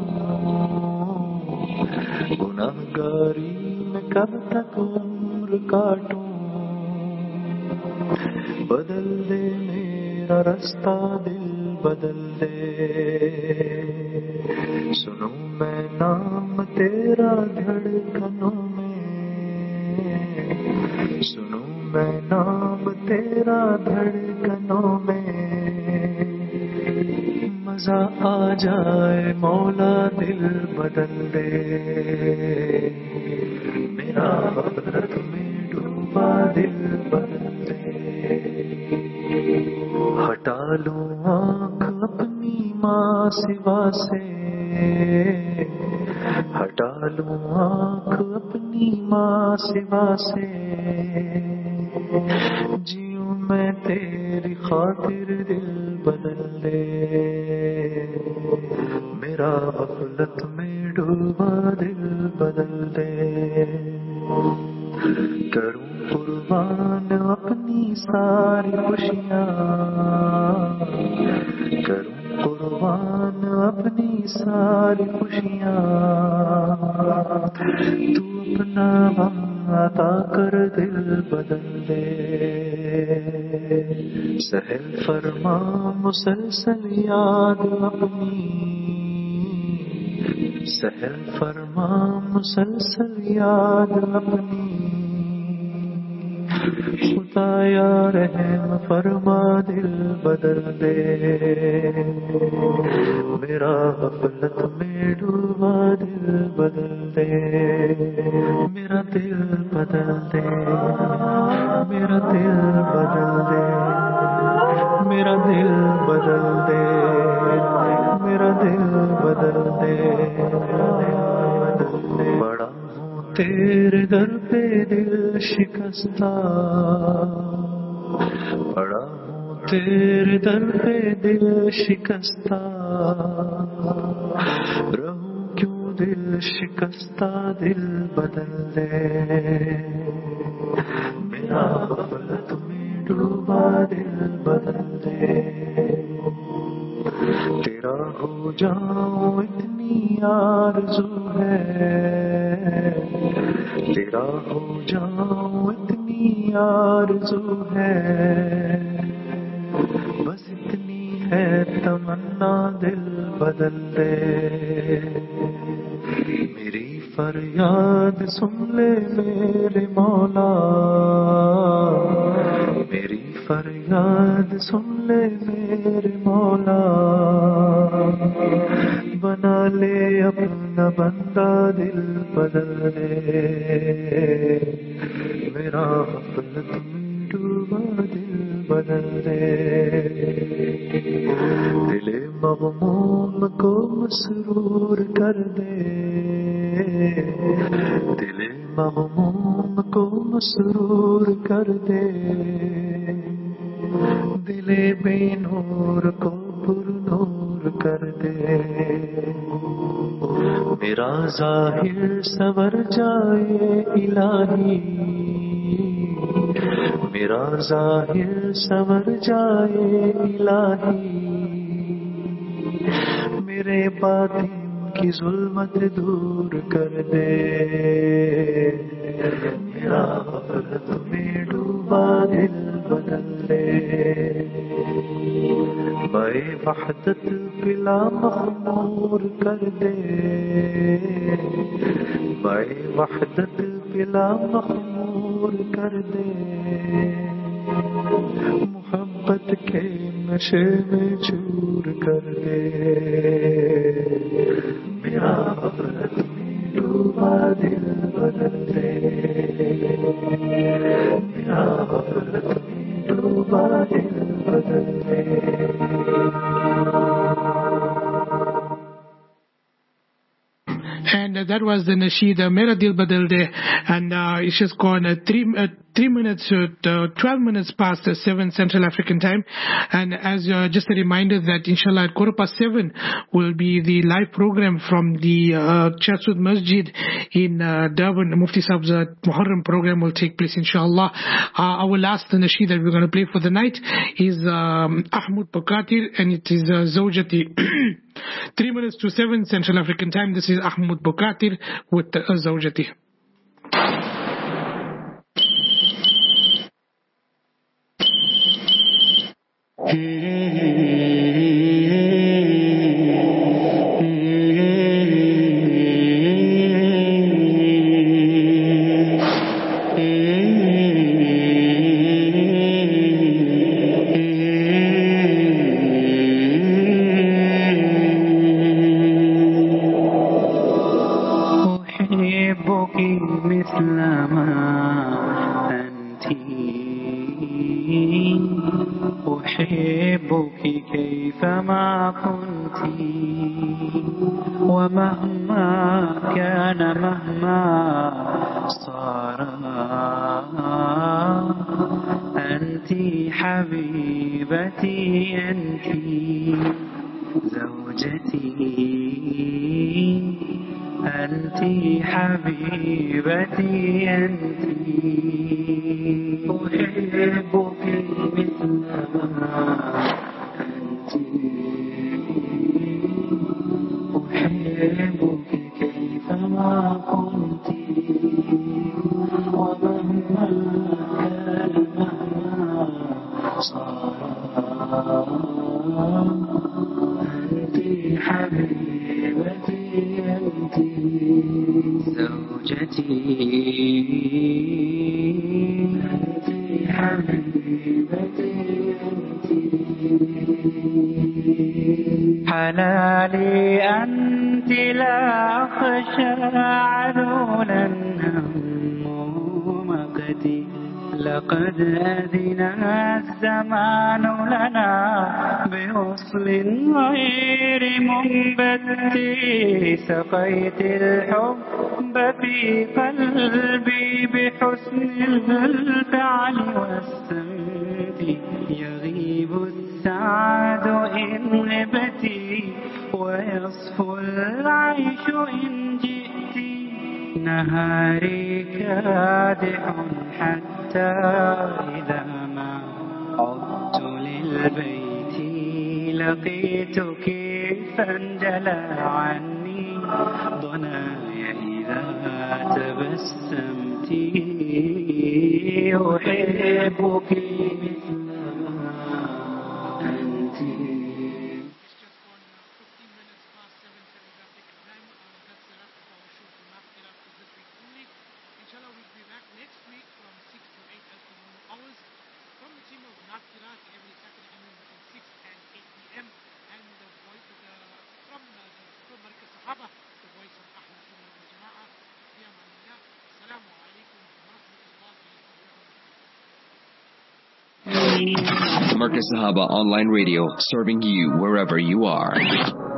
گناہگاری میں کب تک عمر کاٹوں، بدل دے میرا رستہ دل بدل دے. سنوں میں نام تیرا دھڑکنوں میں، سنوں میں نام تیرا دھڑکنوں میں، مزہ آ جائے مولا دل بدل دے، میرا غفلت میں ڈوبا دل بدل دے. ہٹا لوں آنکھ اپنی ماں سوا سے، ہٹا لوں آنکھ اپنی ماں سوا سے، جیوں میں تیری خاطر دل بدل دے، میرا غفلت میں ڈوبا دل بدل دے. کروں قربان اپنی ساری خوشیاں، کروں قربان اپنی ساری خوشیاں، تو اپنا غم عطا کر دل بدل دے. سہل فرما مسلسل یاد اپنی، سہل فرما مسلسل یاد اپنی، خدایا رحم فرما دل بدل دے، میرا غفلت میں ڈوبا دل بدل دے، میرا دل بدل دے، میرا دل بدل دے، میرا دل بدل دے، میرا دل بدل دے. بڑا ہوں تیرے در پہ دل شکستہ، پڑا ہوں تیرے در پہ دل شکستہ، رہوں کیوں دل شکستہ دل بدل دے، میرا غفلت میں ڈوبا دل بدل دے. تیرا ہو جاؤں اتنی آرزو ہے، تیرا ہو جاؤں اتنی آرزو ہے، بس اتنی ہے तमन्ना दिल बदल दे मेरी फरियाद सुन ले मेरे मौला मेरी फरियाद सुन ले मेरे मौला बना ले अपना बंदा दिल बदल दे मेरा गफलत में डूबा दिल बदल दे दिले मग़मूम को मसरूर कर दे दिले मग़मूम को मसरूर कर दे दिले बेनूर को पुरनूर कर दे मेरा ज़ाहिर सवर जाए इलाही मेरा ज़ाहिर सवर जाए इलाही मेरे बातिन की ज़ुल्मत दूर कर दे मेरा गफलत में डूबा दिल बदल दे बाए वहदत पिला मखमूर कर दे बाए वहदत पिला मखमूर कर दे मोहब्बत के नशे में चूर कर दे मेरा गफलत में डूबा दिल बदल दे मेरा गफलत में डूबा दिल बदल दे And that was the nasheed Mera Dil Badal De, and it's just gone 3 minutes to 12 minutes past 7 Central African time. And as just a reminder that inshallah at 7:15 will be the live program from the Chatswood Masjid in Durban. Mufti Saab's Muharram program will take place inshallah. Our last nasheed that we're going to play for the night is Ahmad Bukatir, and it is Zawjati. 3 minutes to 7 Central African time. This is Ahmad Bukatir with Zawjati. أحبك كيفما كنت ومهما كان مهما صار أنت حبيبتي أنت زوجتي أنت حبيبتي أنت أحبك مثلما أنت أحبك كيفما كنت ومهما كان مهما صار أنت حبيبتي أنت زوجتي أنت حبيبتي أنت حلالي أنت لا أخشى علولا همومتي لقد أذن الزمان لنا بوصل غير منبت سقيت الحب في قلبي بحسن الفعل والسمت يغيب السعد إن غبتي ويصفو العيش إن جئت نهاري كادح حتى إذا ما عدت للبيت لقيتك فانجلى عني ضناي إذا تبسمت أحبك مثلما أنت Marcus Sahaba Online Radio, serving you wherever you are.